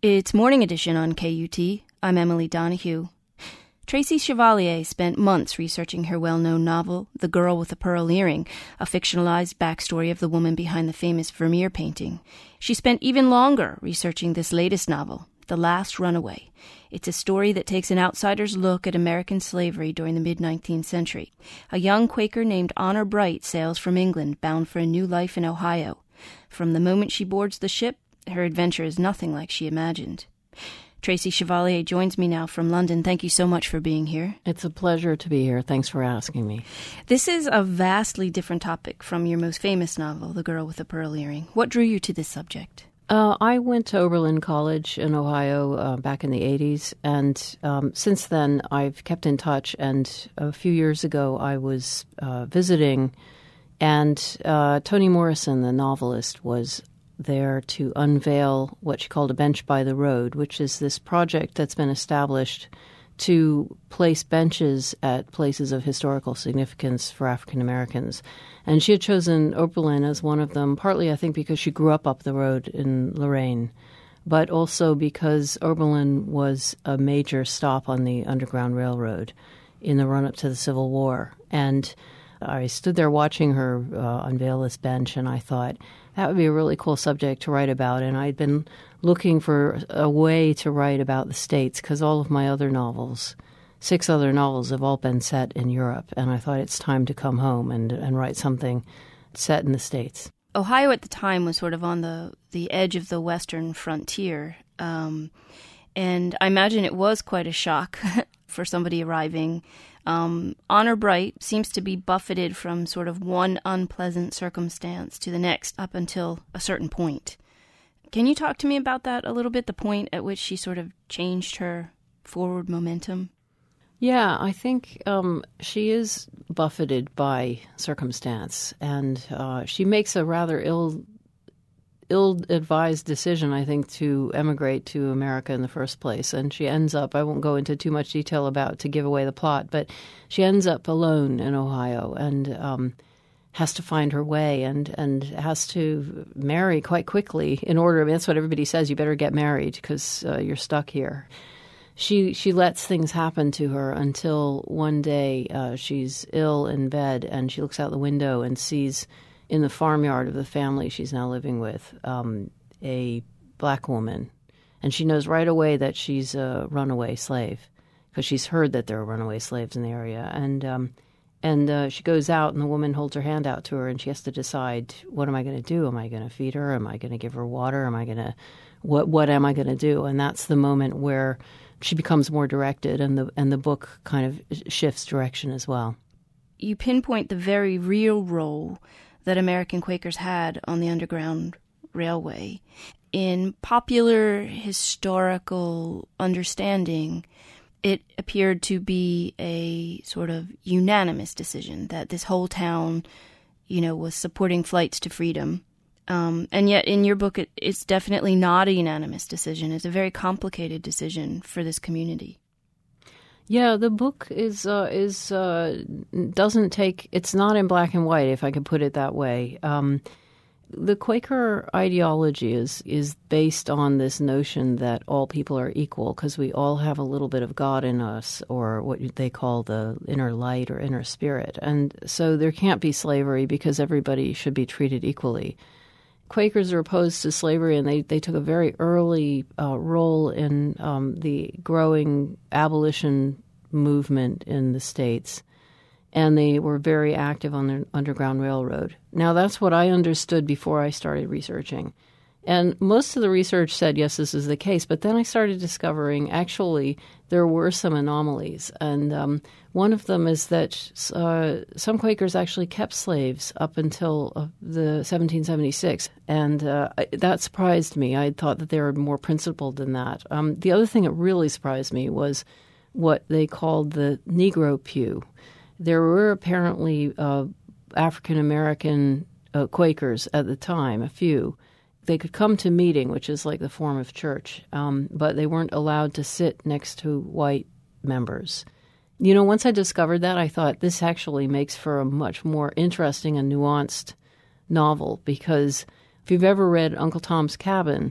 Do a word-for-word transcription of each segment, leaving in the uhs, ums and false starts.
It's Morning Edition on K U T. I'm Emily Donahue. Tracy Chevalier spent months researching her well-known novel, The Girl with the Pearl Earring, a fictionalized backstory of the woman behind the famous Vermeer painting. She spent even longer researching this latest novel, The Last Runaway. It's a story that takes an outsider's look at American slavery during the mid-nineteenth century. A young Quaker named Honor Bright sails from England, bound for a new life in Ohio. From the moment she boards the ship, her adventure is nothing like she imagined. Tracy Chevalier joins me now from London. Thank you so much for being here. It's a pleasure to be here. Thanks for asking me. This is a vastly different topic from your most famous novel, The Girl with the Pearl Earring. What drew you to this subject? Uh, I went to Oberlin College in Ohio uh, back in the eighties, and um, since then I've kept in touch, and a few years ago I was uh, visiting, and uh, Toni Morrison, the novelist, was there to unveil what she called a bench by the road, which is this project that's been established to place benches at places of historical significance for African Americans. And she had chosen Oberlin as one of them, partly I think because she grew up up the road in Lorraine, but also because Oberlin was a major stop on the Underground Railroad in the run-up to the Civil War. And I stood there watching her uh, unveil this bench, and I thought, that would be a really cool subject to write about. And I'd been looking for a way to write about the States because all of my other novels, six other novels, have all been set in Europe. And I thought it's time to come home and, and write something set in the States. Ohio at the time was sort of on the, the edge of the western frontier. Um, and I imagine it was quite a shock for somebody arriving. Um, Honor Bright seems to be buffeted from sort of one unpleasant circumstance to the next up until a certain point. Can you talk to me about that a little bit, the point at which she sort of changed her forward momentum? Yeah, I think um, she is buffeted by circumstance, and uh, she makes a rather ill ill-advised decision, I think, to emigrate to America in the first place. And she ends up, I won't go into too much detail about to give away the plot, but she ends up alone in Ohio and um, has to find her way and, and has to marry quite quickly in order. I mean, that's what everybody says, you better get married because uh, you're stuck here. She she lets things happen to her until one day uh, she's ill in bed and she looks out the window and sees in the farmyard of the family she's now living with, um, a black woman. And she knows right away that she's a runaway slave because she's heard that there are runaway slaves in the area. And um, and uh, she goes out and the woman holds her hand out to her and she has to decide, what am I going to do? Am I going to feed her? Am I going to give her water? Am I going to, what what am I going to do? And that's the moment where she becomes more directed and the and the book kind of shifts direction as well. You pinpoint the very real role that American Quakers had on the Underground Railway. In popular historical understanding, it appeared to be a sort of unanimous decision that this whole town, you know, was supporting flights to freedom. Um, and yet in your book, it, it's definitely not a unanimous decision. It's a very complicated decision for this community. Yeah, the book is uh, is uh, doesn't take. It's not in black and white, if I could put it that way. Um, the Quaker ideology is is based on this notion that all people are equal because we all have a little bit of God in us, or what they call the inner light or inner spirit, and so there can't be slavery because everybody should be treated equally. Quakers are opposed to slavery, and they, they took a very early uh, role in um, the growing abolition movement in the States, and they were very active on the Underground Railroad. Now, that's what I understood before I started researching. And most of the research said, yes, this is the case. But then I started discovering, actually, there were some anomalies. And um, one of them is that uh, some Quakers actually kept slaves up until uh, the seventeen seventy-six. And uh, that surprised me. I thought that they were more principled than that. Um, the other thing that really surprised me was what they called the Negro pew. There were apparently uh, African-American uh, Quakers at the time, a few. They could come to meeting, which is like the form of church, um, but they weren't allowed to sit next to white members. You know, once I discovered that, I thought this actually makes for a much more interesting and nuanced novel because if you've ever read Uncle Tom's Cabin,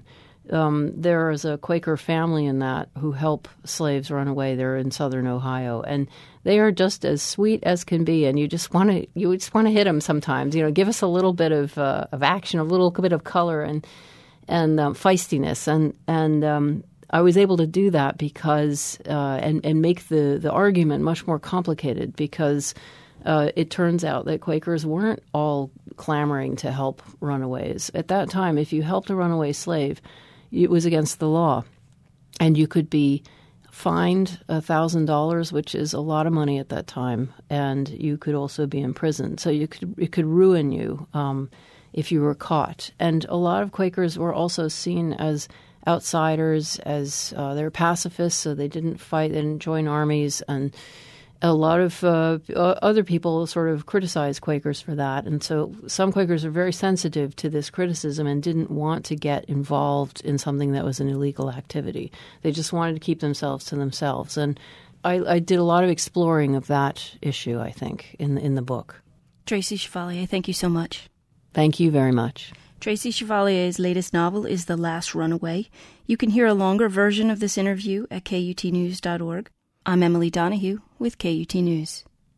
Um, there is a Quaker family in that who help slaves run away. They're in southern Ohio, and they are just as sweet as can be. And you just want to you just want to hit them sometimes. You know, give us a little bit of uh, of action, a little bit of color and and um, feistiness. And and um, I was able to do that because uh, and and make the the argument much more complicated because uh, it turns out that Quakers weren't all clamoring to help runaways at that time. If you helped a runaway slave, it was against the law, and you could be fined one thousand dollars, which is a lot of money at that time, and you could also be imprisoned. So you could it could ruin you um, if you were caught. And a lot of Quakers were also seen as outsiders, as uh, they were pacifists, so they didn't fight, they didn't join armies, and a lot of uh, other people sort of criticized Quakers for that. And so some Quakers are very sensitive to this criticism and didn't want to get involved in something that was an illegal activity. They just wanted to keep themselves to themselves. And I, I did a lot of exploring of that issue, I think, in, in the book. Tracy Chevalier, thank you so much. Thank you very much. Tracy Chevalier's latest novel is The Last Runaway. You can hear a longer version of this interview at K U T news dot org. I'm Emily Donahue with K U T News.